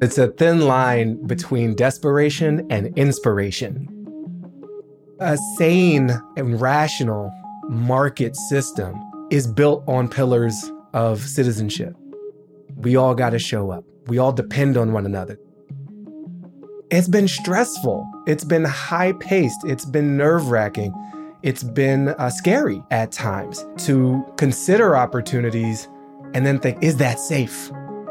It's a thin line between desperation and inspiration. A sane and rational market system is built on pillars of citizenship. We all got to show up. We all depend on one another. It's been stressful. It's been high-paced. It's been nerve-wracking. It's been scary at times to consider opportunities and then think, is that safe?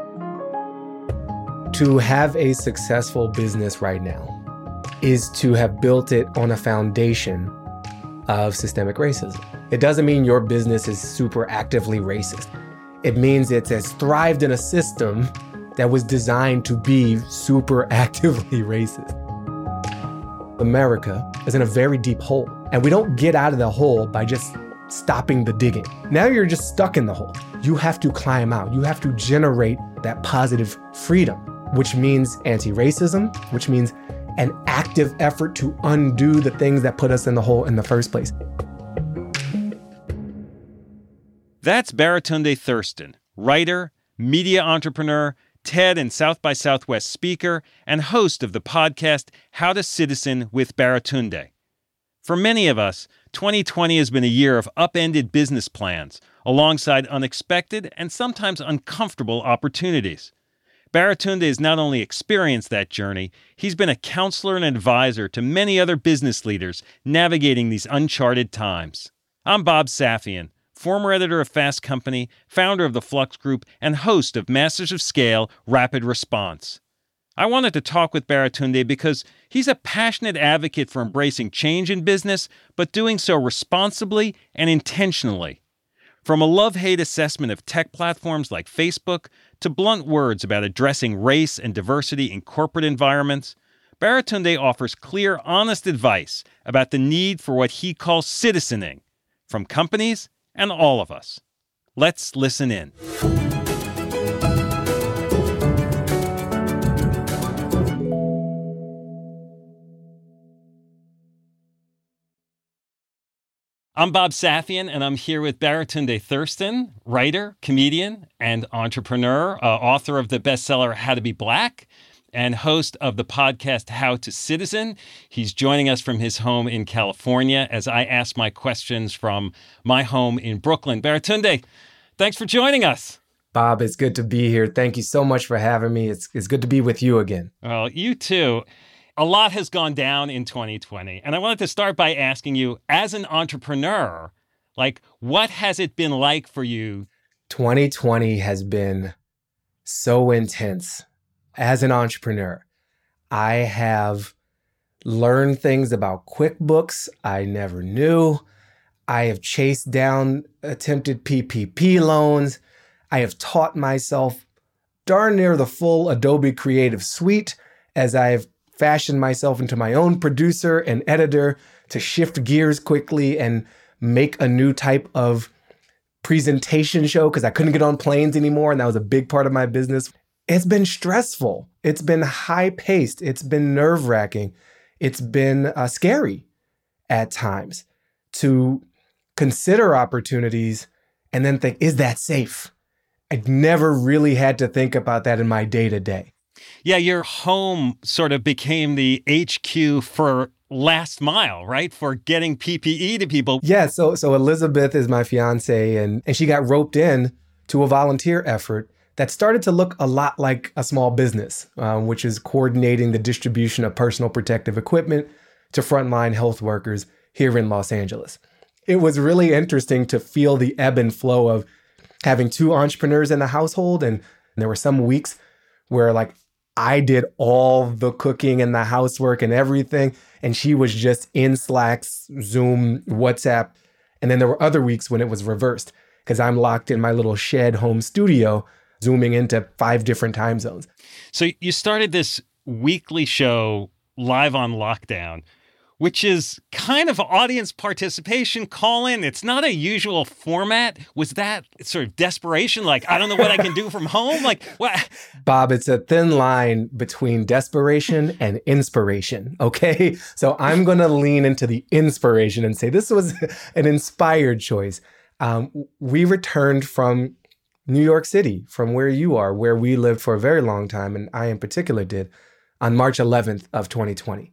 To have a successful business right now is to have built it on a foundation of systemic racism. It doesn't mean your business is super actively racist. It means it has thrived in a system that was designed to be super actively racist. America is in a very deep hole, and we don't get out of the hole by just stopping the digging. Now you're just stuck in the hole. You have to climb out. You have to generate that positive freedom, which means anti-racism, which means an active effort to undo the things that put us in the hole in the first place. That's Baratunde Thurston, writer, media entrepreneur, TED and South by Southwest speaker, and host of the podcast How to Citizen with Baratunde. For many of us, 2020 has been a year of upended business plans, alongside unexpected and sometimes uncomfortable opportunities. Baratunde has not only experienced that journey, he's been a counselor and advisor to many other business leaders navigating these uncharted times. I'm Bob Safian, former editor of Fast Company, founder of the Flux Group, and host of Masters of Scale Rapid Response. I wanted to talk with Baratunde because he's a passionate advocate for embracing change in business, but doing so responsibly and intentionally. From a love-hate assessment of tech platforms like Facebook to blunt words about addressing race and diversity in corporate environments, Baratunde offers clear, honest advice about the need for what he calls citizening from companies and all of us. Let's listen in. I'm Bob Safian, and I'm here with Baratunde Thurston, writer, comedian, and entrepreneur, author of the bestseller How to Be Black, and host of the podcast How to Citizen. He's joining us from his home in California as I ask my questions from my home in Brooklyn. Baratunde, thanks for joining us. Bob, it's good to be here. Thank you so much for having me. It's good to be with you again. Well, you too. A lot has gone down in 2020, and I wanted to start by asking you, as an entrepreneur, what has it been like for you? 2020 has been so intense. As an entrepreneur, I have learned things about QuickBooks I never knew. I have chased down attempted PPP loans. I have taught myself darn near the full Adobe Creative Suite as I have fashioned myself into my own producer and editor to shift gears quickly and make a new type of presentation show because I couldn't get on planes anymore, and that was a big part of my business. It's been stressful. It's been high-paced. It's been nerve-wracking. It's been scary at times to consider opportunities and then think, is that safe? I never really had to think about that in my day-to-day. Yeah, your home sort of became the HQ for last mile, right? For getting PPE to people. Yeah, so Elizabeth is my fiance, and she got roped in to a volunteer effort that started to look a lot like a small business, which is coordinating the distribution of personal protective equipment to frontline health workers here in Los Angeles. It was really interesting to feel the ebb and flow of having two entrepreneurs in the household, and there were some weeks where I did all the cooking and the housework and everything, and she was just in Slacks, Zoom, WhatsApp. And then there were other weeks when it was reversed because I'm locked in my little shed home studio, zooming into 5 different time zones. So you started this weekly show live on lockdown, which is kind of audience participation call-in. It's not a usual format. Was that sort of desperation? I don't know what I can do from home? What? Bob, it's a thin line between desperation and inspiration, okay? So I'm going to lean into the inspiration and say this was an inspired choice. We returned from New York City from where you are, where we lived for a very long time, and I in particular did, on March 11th of 2020.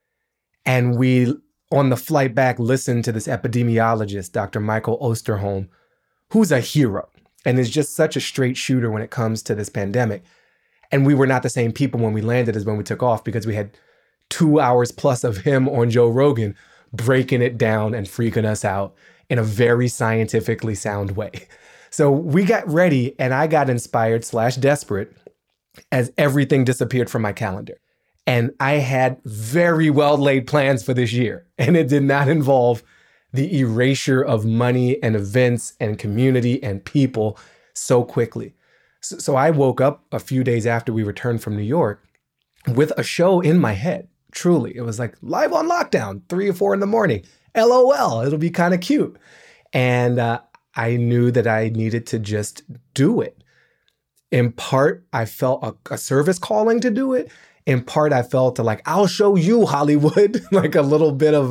And we, on the flight back, listened to this epidemiologist, Dr. Michael Osterholm, who's a hero and is just such a straight shooter when it comes to this pandemic. And we were not the same people when we landed as when we took off, because we had 2 hours plus of him on Joe Rogan breaking it down and freaking us out in a very scientifically sound way. So we got ready, and I got inspired / desperate as everything disappeared from my calendar. And I had very well laid plans for this year, and it did not involve the erasure of money and events and community and people so quickly. So I woke up a few days after we returned from New York with a show in my head. Truly, it was like live on lockdown, 3 or 4 in the morning. LOL, it'll be kind of cute. And I knew that I needed to just do it. In part, I felt a service calling to do it. In part, I felt like, I'll show you, Hollywood, like a little bit of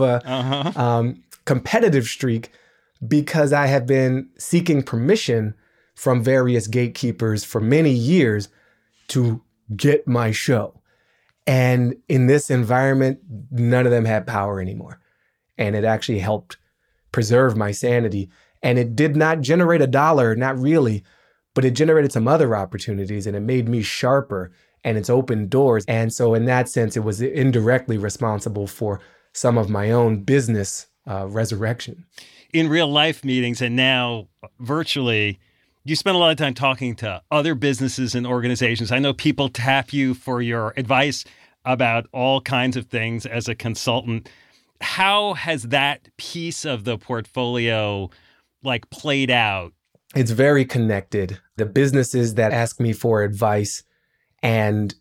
a competitive streak, because I have been seeking permission from various gatekeepers for many years to get my show. And in this environment, none of them had power anymore. And it actually helped preserve my sanity. And it did not generate a dollar, not really, but it generated some other opportunities, and it made me sharper, and it's opened doors. And so in that sense, it was indirectly responsible for some of my own business resurrection. In real life meetings and now virtually, you spend a lot of time talking to other businesses and organizations. I know people tap you for your advice about all kinds of things as a consultant. How has that piece of the portfolio played out? It's very connected. The businesses that ask me for advice and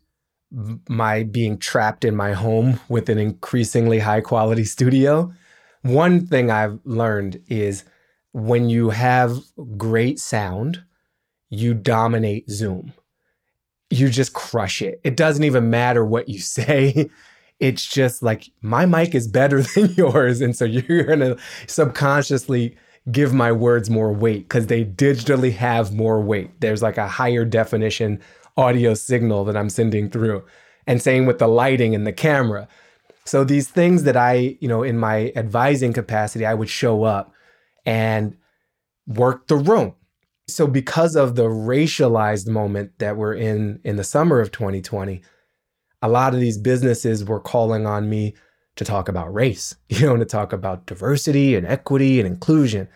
my being trapped in my home with an increasingly high quality studio. One thing I've learned is when you have great sound, you dominate Zoom. You just crush it. It doesn't even matter what you say. It's just like, my mic is better than yours. And so you're going to subconsciously give my words more weight because they digitally have more weight. There's like a higher definition audio signal that I'm sending through. And same with the lighting and the camera. So these things that I, in my advising capacity, I would show up and work the room. So because of the racialized moment that we're in the summer of 2020, a lot of these businesses were calling on me to talk about race, to talk about diversity and equity and inclusion.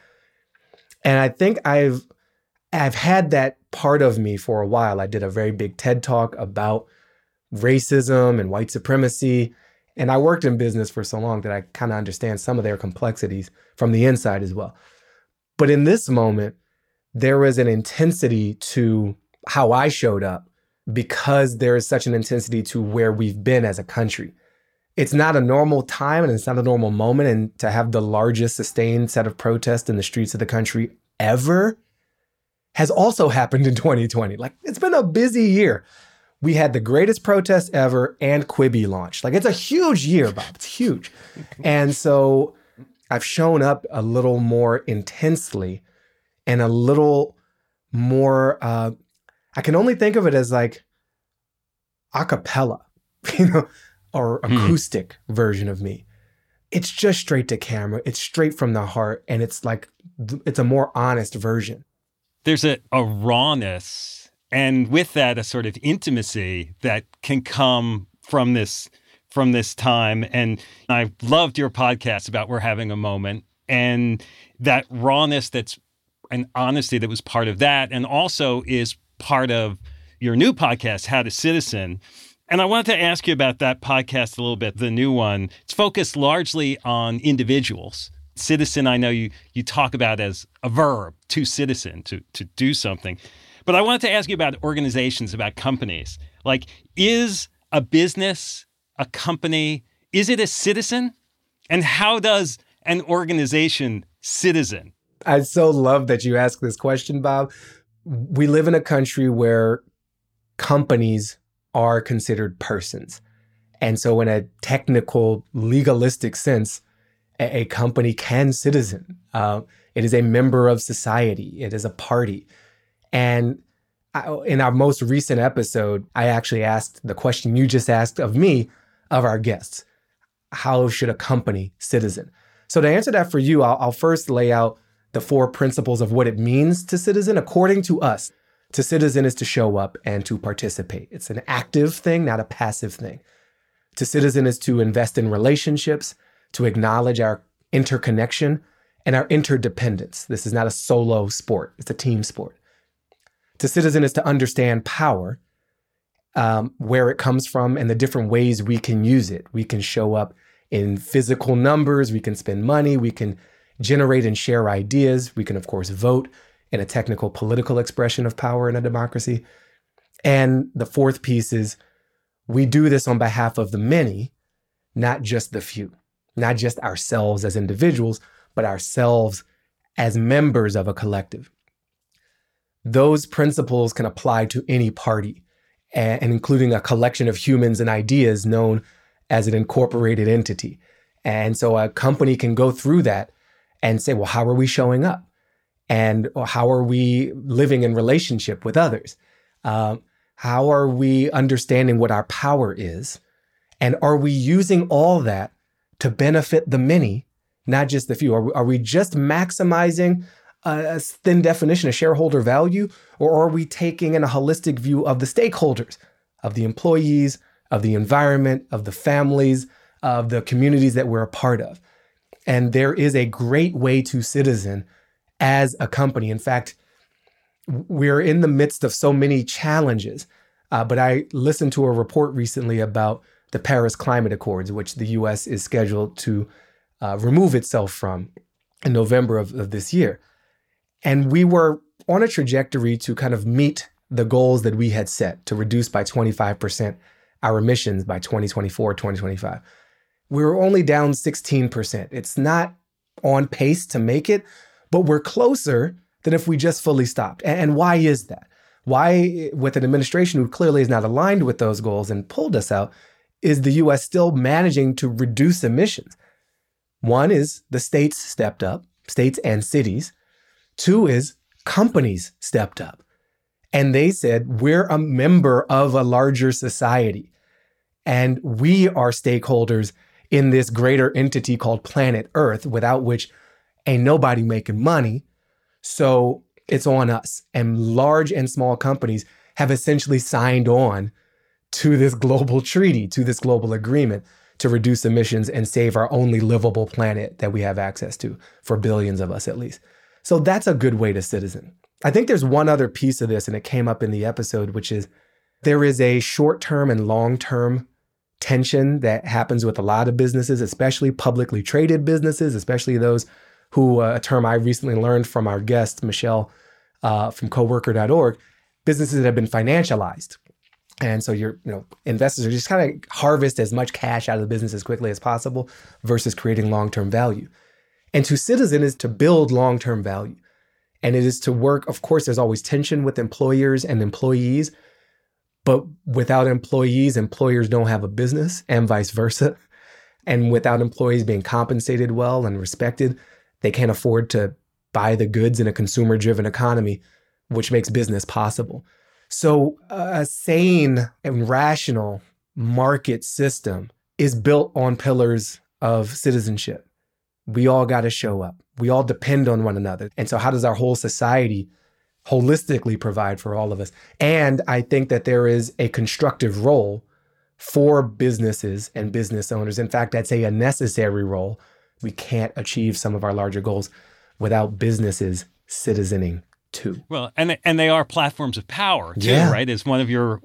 And I think I've had that part of me for a while. I did a very big TED Talk about racism and white supremacy. And I worked in business for so long that I kind of understand some of their complexities from the inside as well. But in this moment, there was an intensity to how I showed up because there is such an intensity to where we've been as a country. It's not a normal time and it's not a normal moment. And to have the largest sustained set of protests in the streets of the country ever has also happened in 2020. It's been a busy year. We had the greatest protest ever and Quibi launched. It's a huge year, Bob. It's huge. And so I've shown up a little more intensely and a little more, I can only think of it as a cappella, or acoustic version of me. It's just straight to camera. It's straight from the heart. And it's a more honest version. There's a rawness, and with that, a sort of intimacy that can come from this time. And I loved your podcast about We're Having a Moment, and that rawness that's an honesty that was part of that, and also is part of your new podcast, How to Citizen. And I wanted to ask you about that podcast a little bit, the new one. It's focused largely on individuals. Citizen, I know you talk about as a verb, to citizen, to do something. But I wanted to ask you about organizations, about companies. Is a business, a company, is it a citizen? And how does an organization citizen? I so love that you asked this question, Bob. We live in a country where companies are considered persons. And so in a technical, legalistic sense, a company can citizen. It is a member of society. It is a party. And in our most recent episode, I actually asked the question you just asked of me, of our guests. How should a company citizen? So to answer that for you, I'll first lay out the 4 principles of what it means to citizen. According to us, to citizen is to show up and to participate. It's an active thing, not a passive thing. To citizen is to invest in relationships, to acknowledge our interconnection and our interdependence. This is not a solo sport. It's a team sport. To citizen is to understand power, where it comes from and the different ways we can use it. We can show up in physical numbers. We can spend money. We can generate and share ideas. We can, of course, vote in a technical political expression of power in a democracy. And the 4th piece is we do this on behalf of the many, not just the few, not just ourselves as individuals, but ourselves as members of a collective. Those principles can apply to any party, and including a collection of humans and ideas known as an incorporated entity. And so a company can go through that and say, well, how are we showing up? And how are we living in relationship with others? How are we understanding what our power is? And are we using all that to benefit the many, not just the few? Are we just maximizing a thin definition of shareholder value? Or are we taking in a holistic view of the stakeholders, of the employees, of the environment, of the families, of the communities that we're a part of? And there is a great way to citizen as a company. In fact, we're in the midst of so many challenges. But I listened to a report recently about the Paris Climate Accords, which the U.S. is scheduled to remove itself from in November of this year. And we were on a trajectory to kind of meet the goals that we had set to reduce by 25% our emissions by 2024, 2025. We were only down 16%. It's not on pace to make it, but we're closer than if we just fully stopped. And why is that? Why, with an administration who clearly is not aligned with those goals and pulled us out, is the U.S. still managing to reduce emissions? One is the states stepped up, states and cities. 2 is companies stepped up. And they said, we're a member of a larger society. And we are stakeholders in this greater entity called planet Earth, without which ain't nobody making money. So it's on us. And large and small companies have essentially signed on to this global treaty, to this global agreement to reduce emissions and save our only livable planet that we have access to, for billions of us at least. So that's a good way to citizen. I think there's one other piece of this, and it came up in the episode, which is there is a short-term and long-term tension that happens with a lot of businesses, especially publicly traded businesses, especially those who, a term I recently learned from our guest, Michelle, from coworker.org, businesses that have been financialized. And so investors are just kind of harvest as much cash out of the business as quickly as possible versus creating long-term value. And to citizen is to build long-term value. And it is to work, of course, there's always tension with employers and employees, but without employees, employers don't have a business, and vice versa. And without employees being compensated well and respected, they can't afford to buy the goods in a consumer-driven economy, which makes business possible. So a sane and rational market system is built on pillars of citizenship. We all got to show up. We all depend on one another. And so how does our whole society holistically provide for all of us? And I think that there is a constructive role for businesses and business owners. In fact, I'd say a necessary role. We can't achieve some of our larger goals without businesses citizening too. Well, and they are platforms of power too, right? As one of your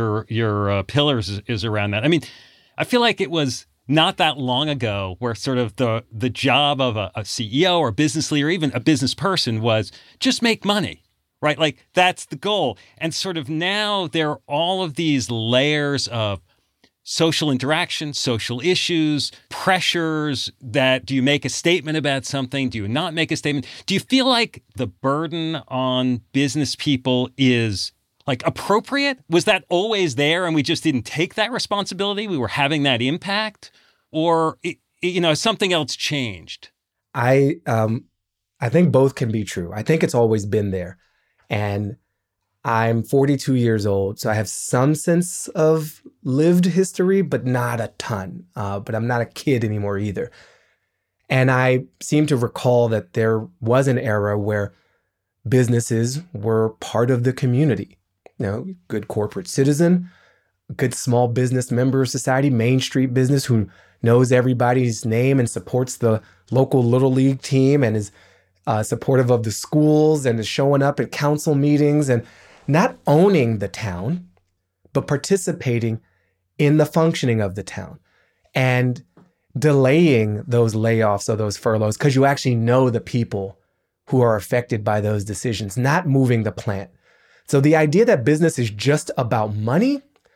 pillars is around that. I mean, I feel like it was not that long ago where sort of the job of a CEO or business leader, even a business person, was just make money, right? Like that's the goal. And sort of now there are all of these layers of social interaction, social issues, pressures that do you make a statement about something? Do you not make a statement? Do you feel like the burden on business people is like appropriate? Was that always there and we just didn't take that responsibility? We were having that impact? Or, something else changed? I think both can be true. I think it's always been there. And I'm 42 years old, so I have some sense of lived history, but not a ton. But I'm not a kid anymore either. And I seem to recall that there was an era where businesses were part of the community. Good corporate citizen, good small business member of society, Main Street business who knows everybody's name and supports the local Little League team and is supportive of the schools and is showing up at council meetings and not owning the town, but participating in the functioning of the town and delaying those layoffs or those furloughs because you actually know the people who are affected by those decisions, not moving the plant. So the idea that business is just about money,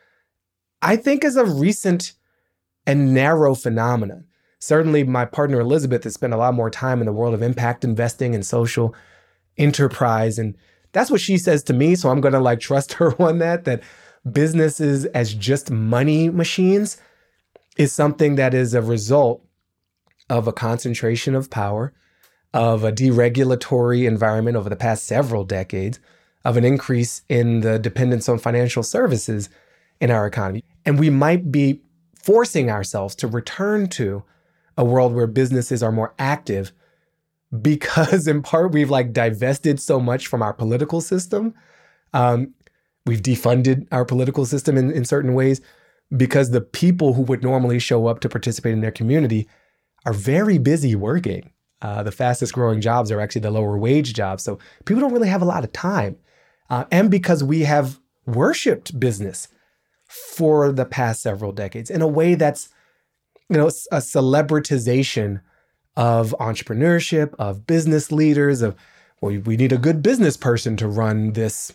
I think is a recent and narrow phenomenon. Certainly my partner Elizabeth has spent a lot more time in the world of impact investing and social enterprise. And that's what she says to me. So I'm going to trust her on that businesses as just money machines is something that is a result of a concentration of power, of a deregulatory environment over the past several decades, of an increase in the dependence on financial services in our economy. And we might be forcing ourselves to return to a world where businesses are more active because in part we've divested so much from our political system. We've defunded our political system in certain ways because the people who would normally show up to participate in their community are very busy working. The fastest growing jobs are actually the lower wage jobs. So people don't really have a lot of time. And because we have worshiped business for the past several decades in a way that's, a celebritization of entrepreneurship, of business leaders, we need a good business person to run this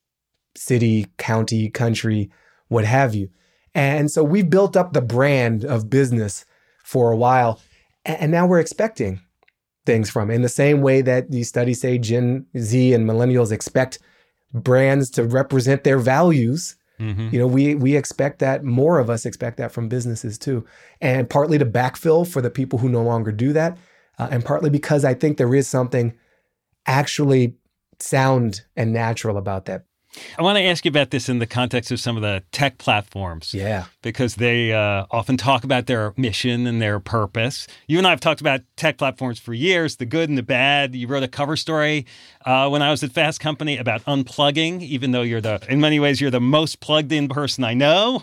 city, county, country, what have you. And so we've built up the brand of business for a while, and now we're expecting things from it. In the same way that these studies say Gen Z and millennials expect brands to represent their values. Mm-hmm. We expect that, more of us expect that from businesses too. And partly to backfill for the people who no longer do that. And partly because I think there is something actually sound and natural about that. I want to ask you about this in the context of some of the tech platforms. Yeah. Because they often talk about their mission and their purpose. You and I have talked about tech platforms for years, the good and the bad. You wrote a cover story when I was at Fast Company about unplugging, even though in many ways, you're the most plugged in person I know.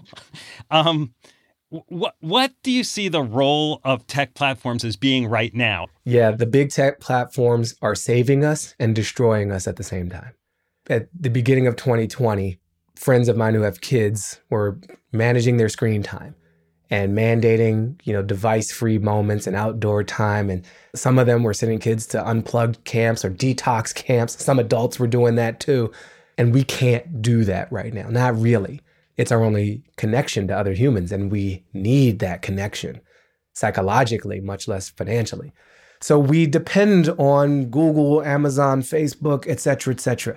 What do you see the role of tech platforms as being right now? Yeah, the big tech platforms are saving us and destroying us at the same time. At the beginning of 2020, friends of mine who have kids were managing their screen time and mandating, device-free moments and outdoor time. And some of them were sending kids to unplugged camps or detox camps. Some adults were doing that too. And we can't do that right now. Not really. It's our only connection to other humans, and we need that connection psychologically, much less financially. So we depend on Google, Amazon, Facebook, et cetera, et cetera.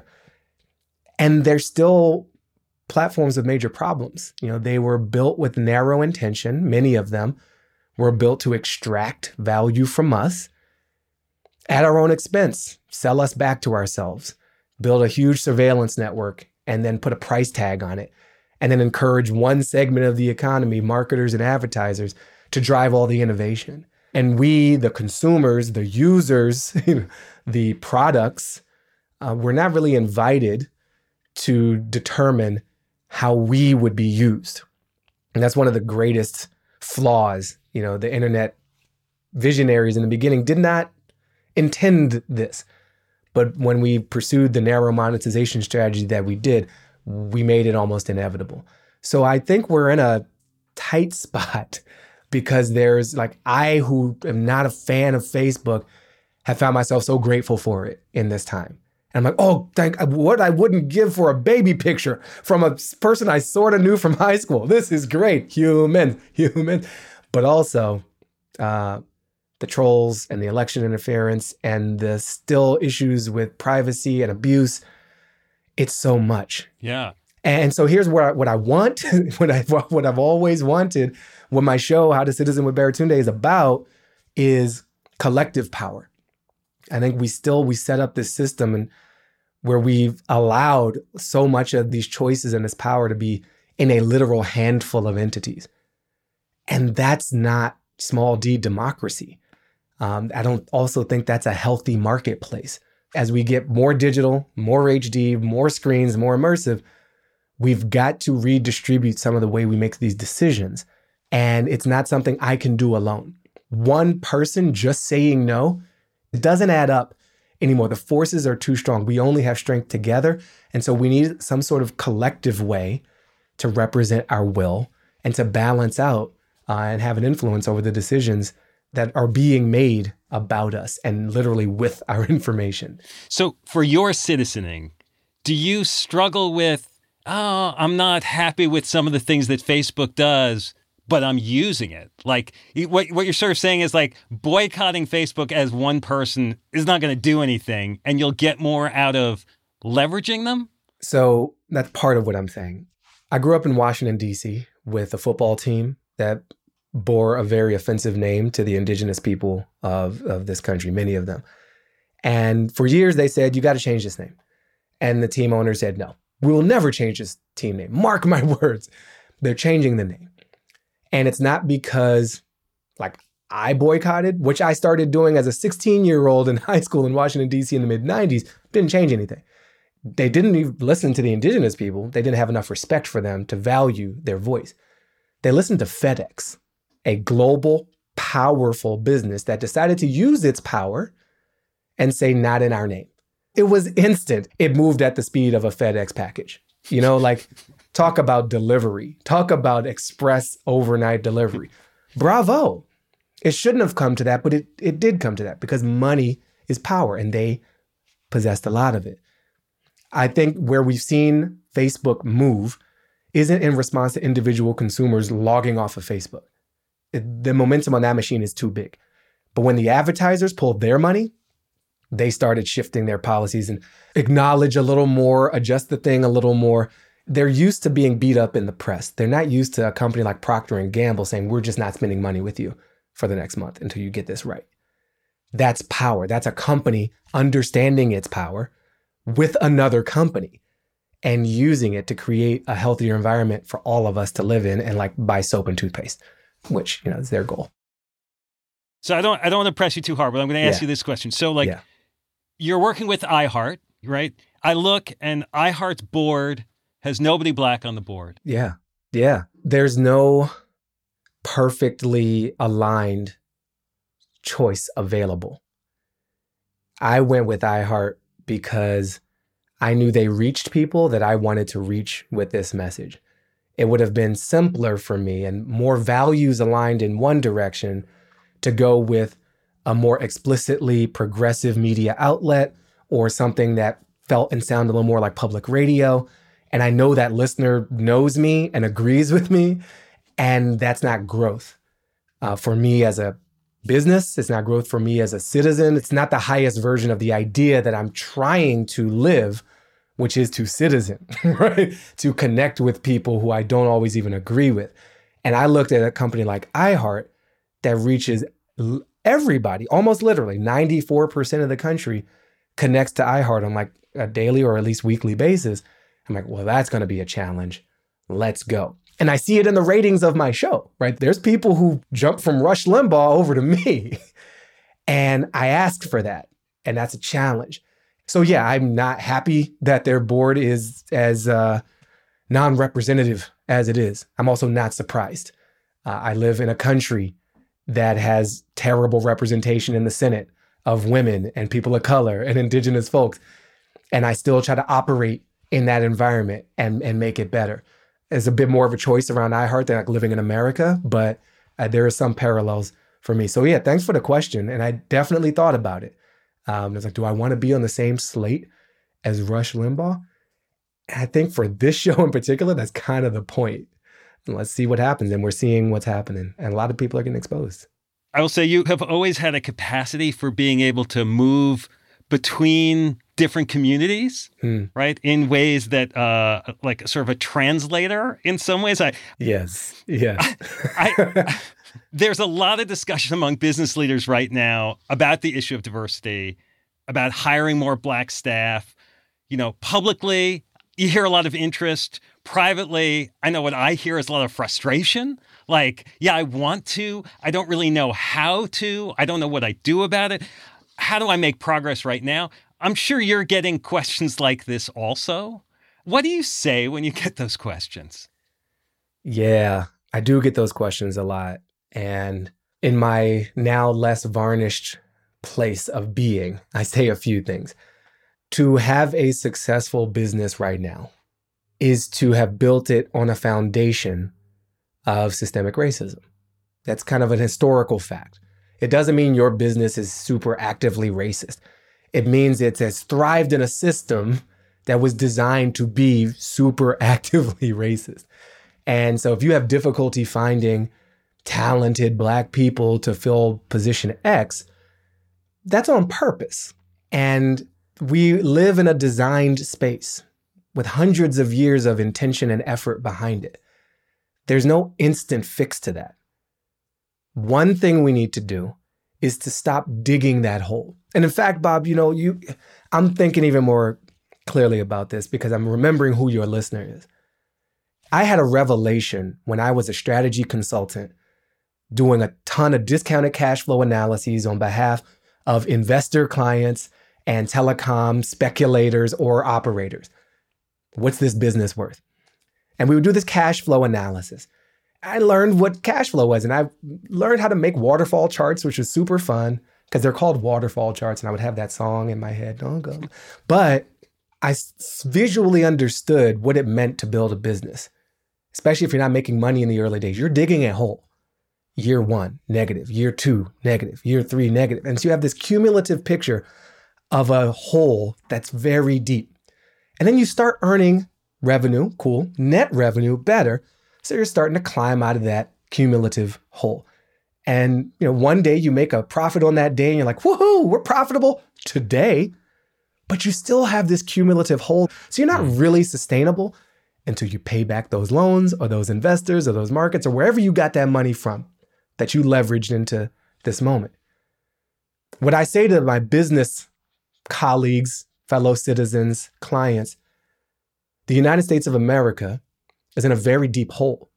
And they're still platforms with major problems. They were built with narrow intention. Many of them were built to extract value from us at our own expense, sell us back to ourselves, build a huge surveillance network, and then put a price tag on it, and then encourage one segment of the economy, marketers and advertisers, to drive all the innovation. And we, the consumers, the users, the products, we're not really invited to determine how we would be used. And that's one of the greatest flaws. The internet visionaries in the beginning did not intend this. But when we pursued the narrow monetization strategy that we did, we made it almost inevitable. So I think we're in a tight spot because there's I, who am not a fan of Facebook, have found myself so grateful for it in this time. And I'm what I wouldn't give for a baby picture from a person I sort of knew from high school. This is great. Human. But also the trolls and the election interference and the still issues with privacy and abuse. It's so much. Yeah. And so here's what I want, what I've always wanted, what my show, How to Citizen with Baratunde, is about, is collective power. I think we set up this system, and where we've allowed so much of these choices and this power to be in a literal handful of entities. And that's not small d democracy. I don't also think that's a healthy marketplace. As we get more digital, more HD, more screens, more immersive, we've got to redistribute some of the way we make these decisions. And it's not something I can do alone. One person just saying no, it doesn't add up anymore. The forces are too strong. We only have strength together. And so we need some sort of collective way to represent our will and to balance out and have an influence over the decisions that are being made about us and literally with our information. So for your citizening, do you struggle with, oh, I'm not happy with some of the things that Facebook does, but I'm using it? Like what you're sort of saying is like boycotting Facebook as one person is not going to do anything and you'll get more out of leveraging them? So that's part of what I'm saying. I grew up in Washington, D.C. with a football team that bore a very offensive name to the indigenous people of this country, many of them. And for years, they said, you got to change this name. And the team owner said, no, we will never change this team name. Mark my words. They're changing the name. And it's not because like I boycotted, which I started doing as a 16-year-old in high school in Washington, D.C. in the mid-90s, didn't change anything. They didn't even listen to the indigenous people. They didn't have enough respect for them to value their voice. They listened to FedEx, a global, powerful business that decided to use its power and say, not in our name. It was instant. It moved at the speed of a FedEx package. You know, like talk about delivery, talk about express overnight delivery. Bravo. It shouldn't have come to that, but it did come to that because money is power and they possessed a lot of it. I think where we've seen Facebook move isn't in response to individual consumers logging off of Facebook. The momentum on that machine is too big. But when the advertisers pulled their money, they started shifting their policies and acknowledge a little more, adjust the thing a little more. They're used to being beat up in the press. They're not used to a company like Procter & Gamble saying, we're just not spending money with you for the next month until you get this right. That's power. That's a company understanding its power with another company and using it to create a healthier environment for all of us to live in and like buy soap and toothpaste, which, you know, is their goal. So I don't want to press you too hard, but I'm going to ask you this question. So like you're working with iHeart, right? I look and iHeart's board has nobody black on the board. Yeah. Yeah. There's no perfectly aligned choice available. I went with iHeart because I knew they reached people that I wanted to reach with this message. It would have been simpler for me and more values aligned in one direction to go with a more explicitly progressive media outlet or something that felt and sounded a little more like public radio. And I know that listener knows me and agrees with me, and that's not growth. For me as a business, it's not growth for me as a citizen. It's not the highest version of the idea that I'm trying to live, which is to citizen, right? To connect with people who I don't always even agree with. And I looked at a company like iHeart that reaches everybody, almost literally 94% of the country connects to iHeart on like a daily or at least weekly basis. I'm like, well, that's going to be a challenge. Let's go. And I see it in the ratings of my show, right? There's people who jump from Rush Limbaugh over to me. And I asked for that. And that's a challenge. So yeah, I'm not happy that their board is as non-representative as it is. I'm also not surprised. I live in a country that has terrible representation in the Senate of women and people of color and indigenous folks. And I still try to operate in that environment and make it better. There's a bit more of a choice around iHeart than like living in America, but there are some parallels for me. So yeah, thanks for the question. And I definitely thought about it. I was like, do I want to be on the same slate as Rush Limbaugh? And I think for this show in particular, that's kind of the point. And let's see what happens. And we're seeing what's happening. And a lot of people are getting exposed. I will say you have always had a capacity for being able to move between different communities, right? In ways that, like sort of a translator in some ways. Yes. There's a lot of discussion among business leaders right now about the issue of diversity, about hiring more Black staff. Publicly, you hear a lot of interest. Privately, I know what I hear is a lot of frustration. Like, yeah, I want to. I don't really know how to. I don't know what I do about it. How do I make progress right now? I'm sure you're getting questions like this also. What do you say when you get those questions? Yeah, I do get those questions a lot. And in my now less varnished place of being, I say a few things. To have a successful business right now is to have built it on a foundation of systemic racism. That's kind of an historical fact. It doesn't mean your business is super actively racist. It means it has thrived in a system that was designed to be super actively racist. And so if you have difficulty finding talented Black people to fill position X, that's on purpose. And we live in a designed space with hundreds of years of intention and effort behind it. There's no instant fix to that. One thing we need to do is to stop digging that hole. And in fact, Bob, I'm thinking even more clearly about this because I'm remembering who your listener is. I had a revelation when I was a strategy consultant doing a ton of discounted cash flow analyses on behalf of investor clients and telecom speculators or operators. What's this business worth? And we would do this cash flow analysis. I learned what cash flow was, and I learned how to make waterfall charts, which was super fun because they're called waterfall charts, and I would have that song in my head. Don't go. But I visually understood what it meant to build a business, especially if you're not making money in the early days. You're digging a hole. Year 1, negative. Year 2, negative. Year 3, negative. And so you have this cumulative picture of a hole that's very deep. And then you start earning revenue, cool, net revenue, better. So you're starting to climb out of that cumulative hole. And one day you make a profit on that day and you're like, woohoo, we're profitable today. But you still have this cumulative hole. So you're not really sustainable until you pay back those loans or those investors or those markets or wherever you got that money from that you leveraged into this moment. What I say to my business colleagues, fellow citizens, clients, the United States of America is in a very deep hole.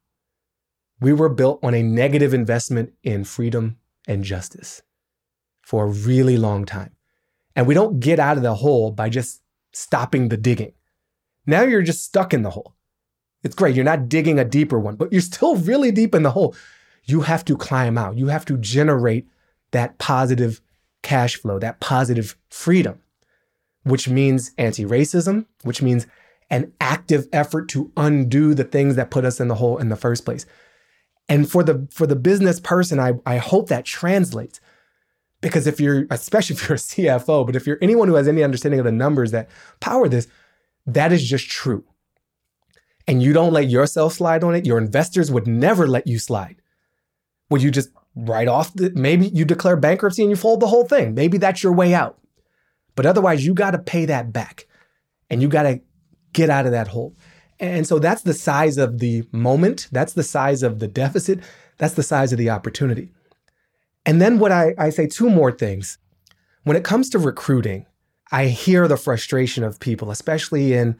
We were built on a negative investment in freedom and justice for a really long time. And we don't get out of the hole by just stopping the digging. Now you're just stuck in the hole. It's great. You're not digging a deeper one, but you're still really deep in the hole. You have to climb out. You have to generate that positive cash flow, that positive freedom, which means anti-racism, which means an active effort to undo the things that put us in the hole in the first place. And for the business person, I hope that translates. Because especially if you're a CFO, but if you're anyone who has any understanding of the numbers that power this, that is just true. And you don't let yourself slide on it. Your investors would never let you slide. Would you just write off? Maybe you declare bankruptcy and you fold the whole thing. Maybe that's your way out. But otherwise, you got to pay that back. And you got to get out of that hole. And so that's the size of the moment. That's the size of the deficit. That's the size of the opportunity. And then what I say two more things. When it comes to recruiting, I hear the frustration of people, especially in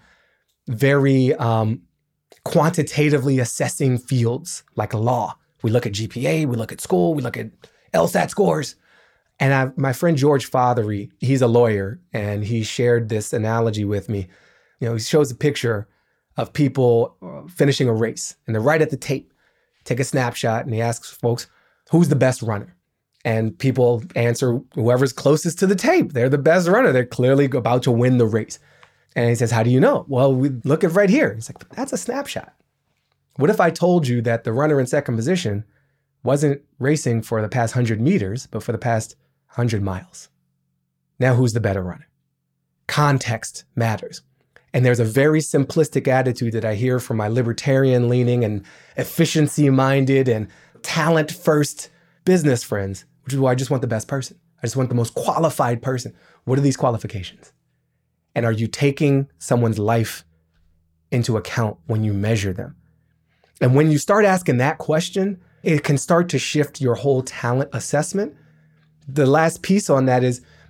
very quantitatively assessing fields like law. We look at GPA, we look at school, we look at LSAT scores. And my friend George Fothery, he's a lawyer, and he shared this analogy with me. He shows a picture of people finishing a race, and they're right at the tape. Take a snapshot, and he asks folks, who's the best runner? And people answer whoever's closest to the tape. They're the best runner. They're clearly about to win the race. And he says, how do you know? Well, we look at right here. He's like, that's a snapshot. What if I told you that the runner in second position wasn't racing for the past 100 meters, but for the past 100 miles? Now, who's the better runner? Context matters. And there's a very simplistic attitude that I hear from my libertarian leaning and efficiency minded and talent first business friends, which is why I just want the best person. I just want the most qualified person. What are these qualifications? And are you taking someone's life into account when you measure them? And when you start asking that question, it can start to shift your whole talent assessment. The last piece on that is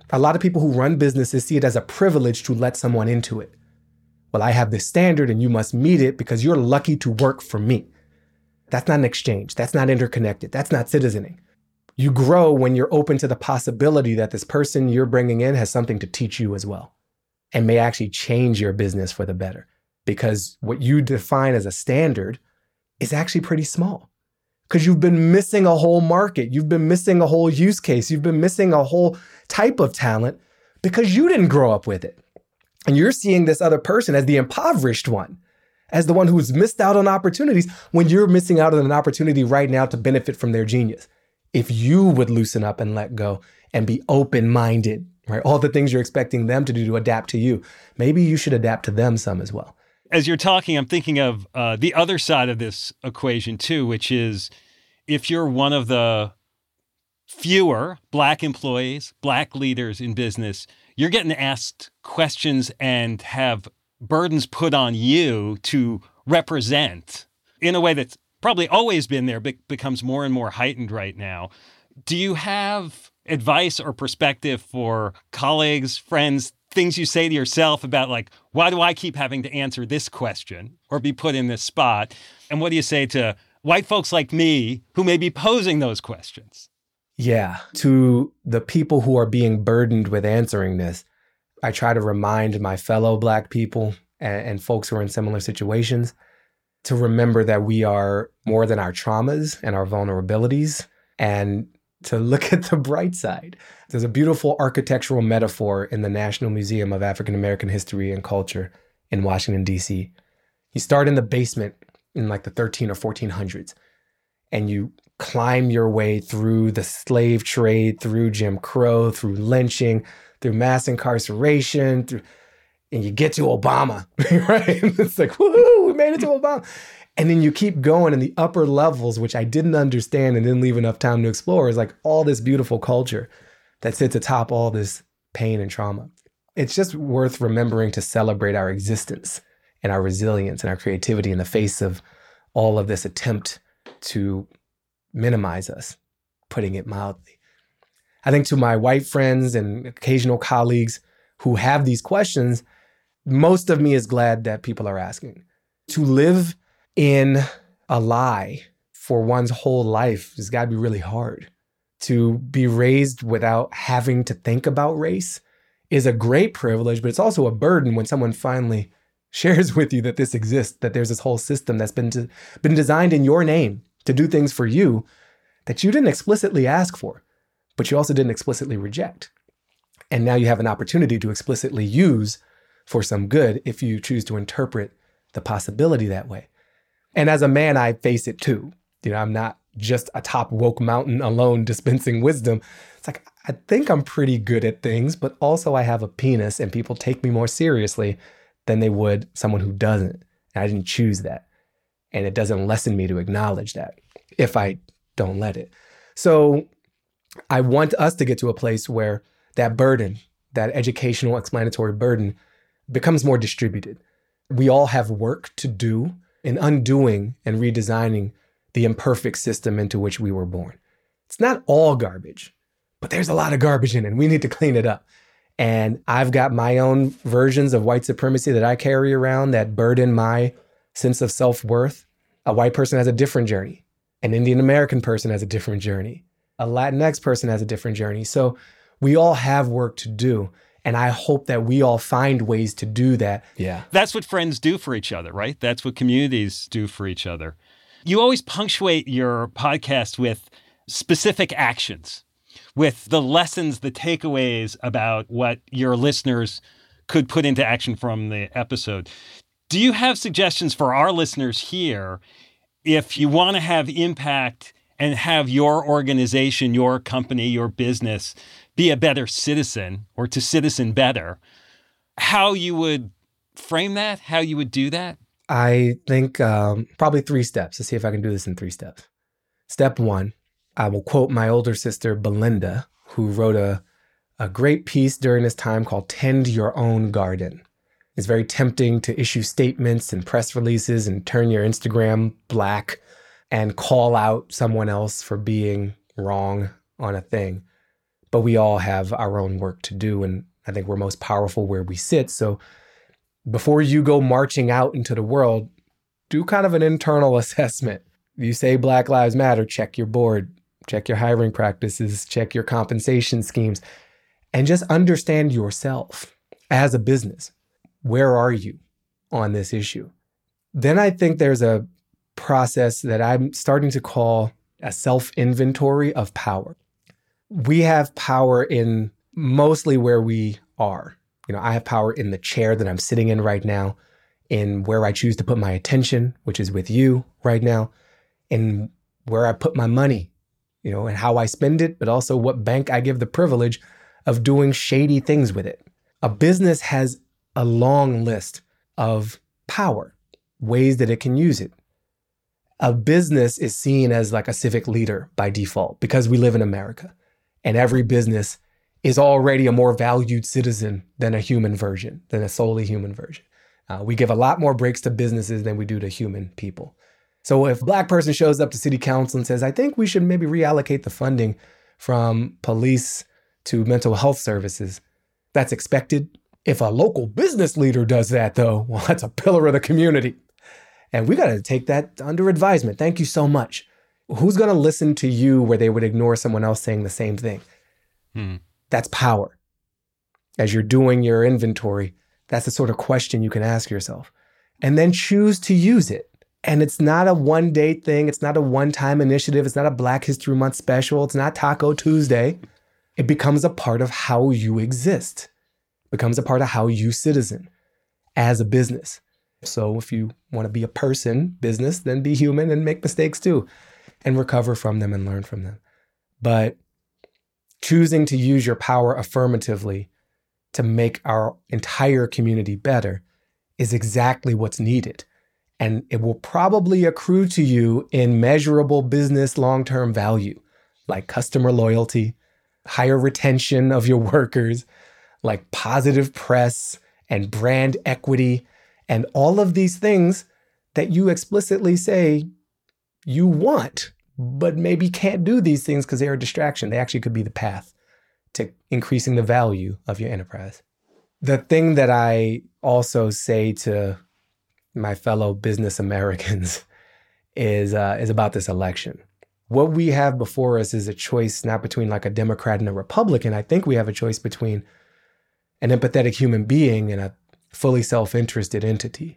A lot of people who run businesses see it as a privilege to let someone into it. Well, I have this standard and you must meet it because you're lucky to work for me. That's not an exchange. That's not interconnected. That's not citizening. You grow when you're open to the possibility that this person you're bringing in has something to teach you as well and may actually change your business for the better, because what you define as a standard is actually pretty small because you've been missing a whole market. You've been missing a whole use case. You've been missing a whole type of talent because you didn't grow up with it. And you're seeing this other person as the impoverished one, as the one who's missed out on opportunities when you're missing out on an opportunity right now to benefit from their genius. If you would loosen up and let go and be open-minded, right? All the things you're expecting them to do to adapt to you, maybe you should adapt to them some as well. As you're talking, I'm thinking of the other side of this equation too, which is if you're one of the fewer Black employees, Black leaders in business, you're getting asked questions and have burdens put on you to represent in a way that's probably always been there, but becomes more and more heightened right now. Do you have advice or perspective for colleagues, friends, things you say to yourself about like, why do I keep having to answer this question or be put in this spot? And what do you say to white folks like me who may be posing those questions? Yeah, to the people who are being burdened with answering this, I try to remind my fellow Black people and folks who are in similar situations to remember that we are more than our traumas and our vulnerabilities, and to look at the bright side. There's a beautiful architectural metaphor in the National Museum of African American History and Culture in Washington, D.C. You start in the basement in like the 13 or 1400s, and you climb your way through the slave trade, through Jim Crow, through lynching, through mass incarceration, and you get to Obama, right? It's like, woohoo, we made it to Obama. And then you keep going in the upper levels, which I didn't understand and didn't leave enough time to explore, is like all this beautiful culture that sits atop all this pain and trauma. It's just worth remembering to celebrate our existence and our resilience and our creativity in the face of all of this attempt to minimize us, putting it mildly. I think to my white friends and occasional colleagues who have these questions, most of me is glad that people are asking. To live in a lie for one's whole life has got to be really hard. To be raised without having to think about race is a great privilege, but it's also a burden when someone finally shares with you that this exists, that there's this whole system that's been designed in your name to do things for you that you didn't explicitly ask for, but you also didn't explicitly reject. And now you have an opportunity to explicitly use for some good if you choose to interpret the possibility that way. And as a man, I face it too. You know, I'm not just atop woke mountain alone dispensing wisdom. It's like, I think I'm pretty good at things, but also I have a penis and people take me more seriously than they would someone who doesn't. And I didn't choose that. And it doesn't lessen me to acknowledge that if I don't let it. So I want us to get to a place where that burden, that educational explanatory burden, becomes more distributed. We all have work to do in undoing and redesigning the imperfect system into which we were born. It's not all garbage, but there's a lot of garbage in it, and we need to clean it up. And I've got my own versions of white supremacy that I carry around that burden my sense of self-worth. A white person has a different journey. An Indian American person has a different journey. A Latinx person has a different journey. So we all have work to do. And I hope that we all find ways to do that. Yeah. That's what friends do for each other, right? That's what communities do for each other. You always punctuate your podcast with specific actions, with the lessons, the takeaways about what your listeners could put into action from the episode. Do you have suggestions for our listeners here if you want to have impact and have your organization, your company, your business be a better citizen or to citizen better, how you would frame that, how you would do that? I think probably 3 steps. Let's see if I can do this in 3 steps. Step 1, I will quote my older sister, Belinda, who wrote a great piece during this time called Tend Your Own Garden. It's very tempting to issue statements and press releases and turn your Instagram black and call out someone else for being wrong on a thing. but we all have our own work to do. And I think we're most powerful where we sit. So before you go marching out into the world, do kind of an internal assessment. You say Black Lives Matter, check your board, check your hiring practices, check your compensation schemes, and just understand yourself as a business. Where are you on this issue? Then I think there's a process that I'm starting to call a self-inventory of power. We have power in mostly where we are. I have power in the chair that I'm sitting in right now, in where I choose to put my attention, which is with you right now, in where I put my money, and how I spend it, but also what bank I give the privilege of doing shady things with it. A business has a long list of power, ways that it can use it. A business is seen as like a civic leader by default because we live in America, and every business is already a more valued citizen than a human version, than a solely human version. We give a lot more breaks to businesses than we do to human people. So if a Black person shows up to city council and says, I think we should maybe reallocate the funding from police to mental health services, that's expected. If a local business leader does that, though, well, that's a pillar of the community. And we got to take that under advisement. Thank you so much. Who's going to listen to you where they would ignore someone else saying the same thing? That's power. As you're doing your inventory, that's the sort of question you can ask yourself. And then choose to use it. And it's not a one-day thing. It's not a one-time initiative. It's not a Black History Month special. It's not Taco Tuesday. It becomes a part of how you exist. It becomes a part of how you citizen as a business. So if you want to be a person, business, then be human and make mistakes too, and recover from them and learn from them. But choosing to use your power affirmatively to make our entire community better is exactly what's needed. And it will probably accrue to you in measurable business long-term value, like customer loyalty, higher retention of your workers, like positive press and brand equity, and all of these things that you explicitly say you want, but maybe can't do these things because they're a distraction. They actually could be the path to increasing the value of your enterprise. The thing that I also say to my fellow business Americans is about this election. What we have before us is a choice not between like a Democrat and a Republican. I think we have a choice between an empathetic human being and a fully self-interested entity.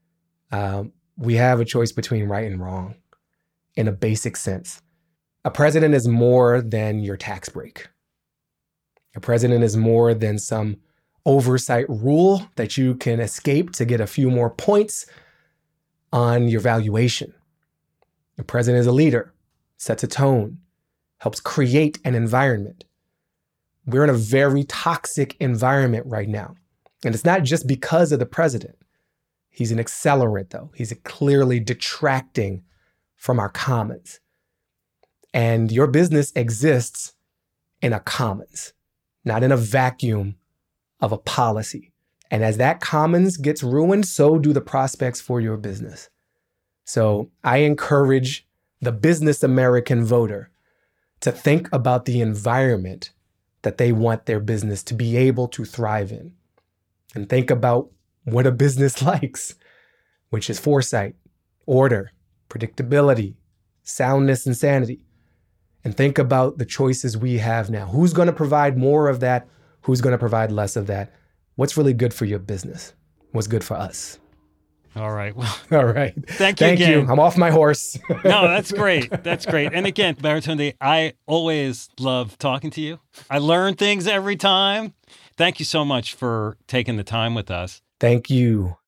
We have a choice between right and wrong in a basic sense. A president is more than your tax break. A president is more than some oversight rule that you can escape to get a few more points on your valuation. The president is a leader, sets a tone, helps create an environment. We're in a very toxic environment right now. And it's not just because of the president. He's an accelerant, though. He's clearly detracting from our commons. And your business exists in a commons, not in a vacuum of a policy. And as that commons gets ruined, so do the prospects for your business. So I encourage the business American voter to think about the environment that they want their business to be able to thrive in. And think about what a business likes, which is foresight, order, predictability, soundness, and sanity. And think about the choices we have now. Who's going to provide more of that? Who's going to provide less of that? What's really good for your business? What's good for us? All right. Well, all right. Thank you again. I'm off my horse. No, that's great. That's great. And again, Baratunde, I always love talking to you. I learn things every time. Thank you so much for taking the time with us. Thank you.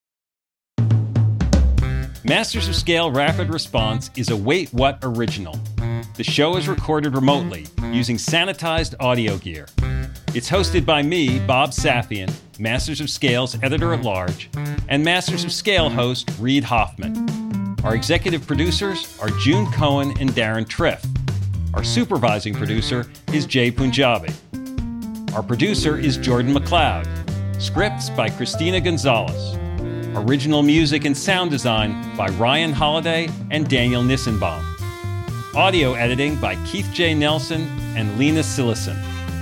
Masters of Scale Rapid Response is a Wait What original. The show is recorded remotely using sanitized audio gear. It's hosted by me, Bob Safian, Masters of Scale's editor-at-large, and Masters of Scale host Reid Hoffman. Our executive producers are June Cohen and Darren Triff. Our supervising producer is Jay Punjabi. Our producer is Jordan McLeod. Scripts by Christina Gonzalez. Original music and sound design by Ryan Holiday and Daniel Nissenbaum. Audio editing by Keith J. Nelson and Lena Sillison.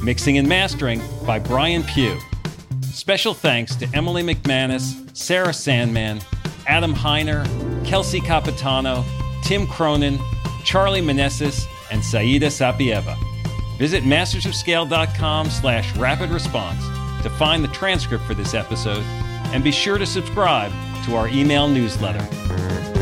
Mixing and mastering by Brian Pugh. Special thanks to Emily McManus, Sarah Sandman, Adam Heiner, Kelsey Capitano, Tim Cronin, Charlie Meneses, and Saida Sapieva. Visit mastersofscale.com/rapidresponse to find the transcript for this episode, and be sure to subscribe to our email newsletter.